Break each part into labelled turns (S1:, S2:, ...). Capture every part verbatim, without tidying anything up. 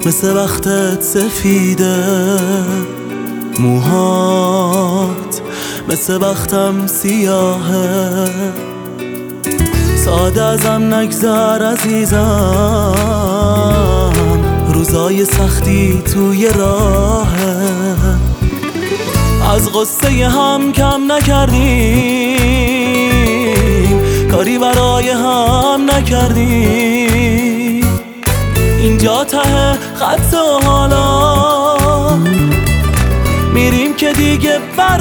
S1: مثل وقتت سفیده موهات، مثل وقتم سیاهه. ساده ازم نگذر عزیزم، روزای سختی توی راهه. از غصه هم کم نکردیم، کاری برای هم نکردیم. اینجا ته خط و حالا میریم که دیگه بر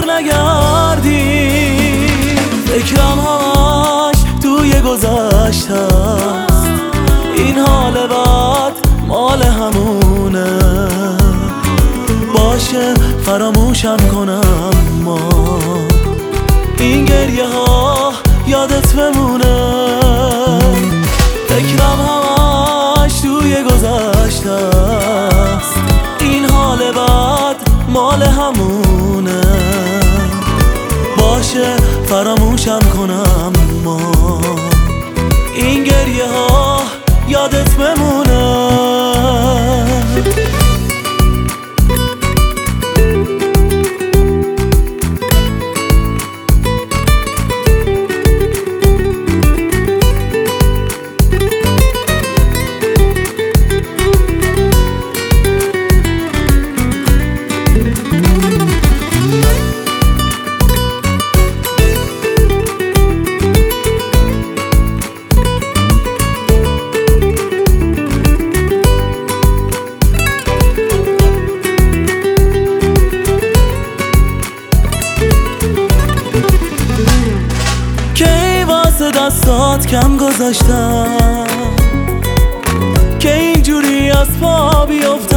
S1: نگردیم. فکرم همش توی گذشته است، این حال بد مال همونه. باشه فراموشم کنم ما این گریه ها یادت بمونه. فکرم همش توی گذشته است، این حال بد مال همونه. باشه فراموشم کنم ما این گریه ها یادت بمونه. دستات کم گذاشتم که اینجوری از پا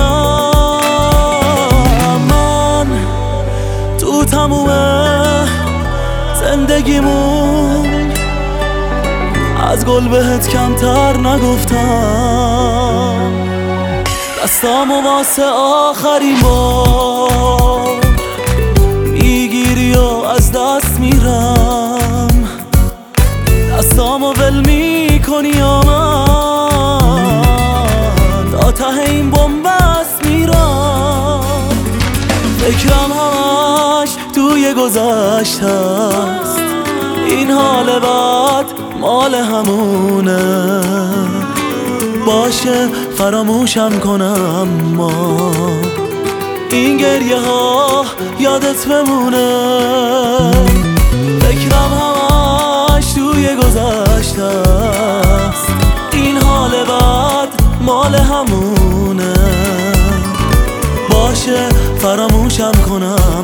S1: بیفتم. من تو تموم زندگیمون از گل بهت کمتر نگفتم. دستامو واسه آخرین بار میگیری و از دست میرم. دستامو ول میکنی یا من تا ته این بنبست میرم. فکرم همش توی گذشته است، این حال بد مال همونه. باشه فراموشم کنم ما این گریه ها یادت بمونه. فکرم همش توی گذشته است، این حال بد مال همونه. باشه فراموشم کنم